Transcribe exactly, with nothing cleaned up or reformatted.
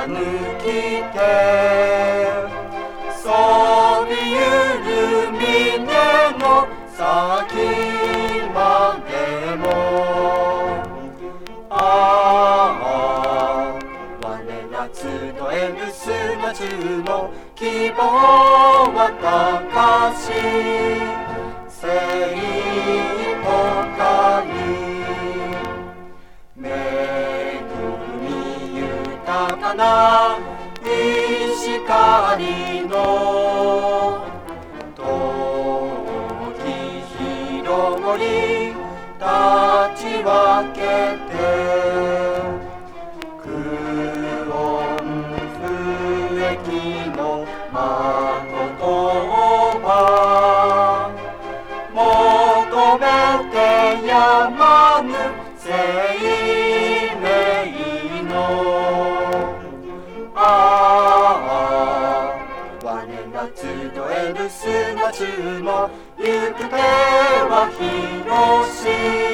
貫きてそびゆる峰の先までもああ我ら集える砂中の希望は高し生とかい恵み豊かな石狩の時広り立ち分けて苦音不益のまことば求めてやまぬ生命のああ我ら集える砂中の行く手は広し